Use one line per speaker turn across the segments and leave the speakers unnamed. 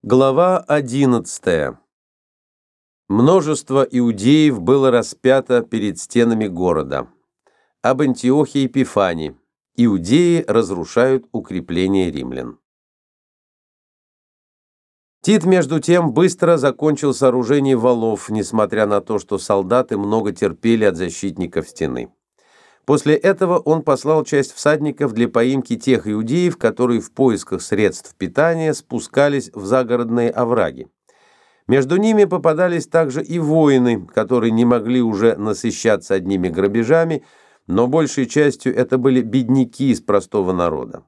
Глава 11. Множество иудеев было распято перед стенами города. Об Антиохе Эпифане. Иудеи разрушают укрепления римлян. Тит, между тем, быстро закончил сооружение валов, несмотря на то, что солдаты много терпели от защитников стены. После этого он послал часть всадников для поимки тех иудеев, которые в поисках средств питания спускались в загородные овраги. Между ними попадались также и воины, которые не могли уже насыщаться одними грабежами, но большей частью это были бедняки из простого народа.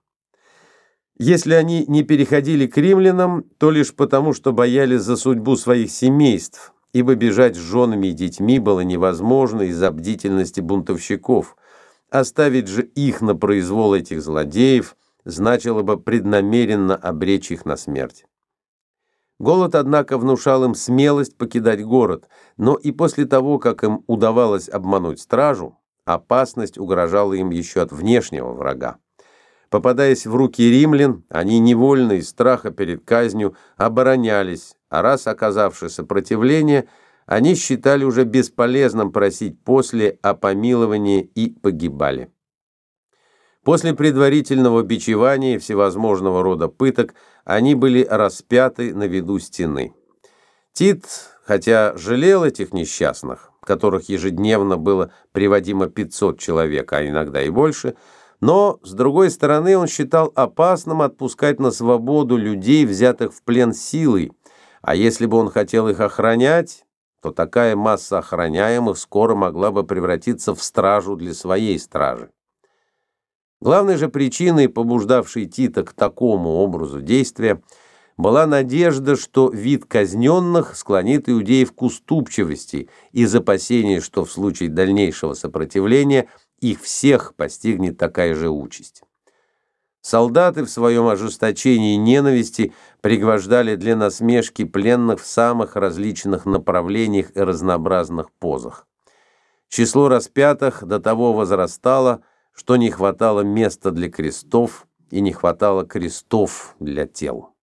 Если они не переходили к римлянам, то лишь потому, что боялись за судьбу своих семейств, ибо бежать с женами и детьми было невозможно из-за бдительности бунтовщиков. Оставить же их на произвол этих злодеев значило бы преднамеренно обречь их на смерть. Голод, однако, внушал им смелость покидать город, но и после того, как им удавалось обмануть стражу, опасность угрожала им еще от внешнего врага. Попадаясь в руки римлян, они невольно из страха перед казнью оборонялись, а раз оказавши сопротивление, они считали уже бесполезным просить после о помиловании и погибали. После предварительного бичевания и всевозможного рода пыток они были распяты на виду стены. Тит, хотя жалел этих несчастных, которых ежедневно было приводимо 500 человек, а иногда и больше, но, с другой стороны, он считал опасным отпускать на свободу людей, взятых в плен силой, а если бы он хотел их охранять, то такая масса охраняемых скоро могла бы превратиться в стражу для своей стражи. Главной же причиной, побуждавшей Тита к такому образу действия, была надежда, что вид казненных склонит иудеев к уступчивости из опасения, что в случае дальнейшего сопротивления их всех постигнет такая же участь. Солдаты в своем ожесточении и ненависти пригвождали для насмешки пленных в самых различных направлениях и разнообразных позах. Число распятых до того возрастало, что не хватало места для крестов и не хватало крестов для тел.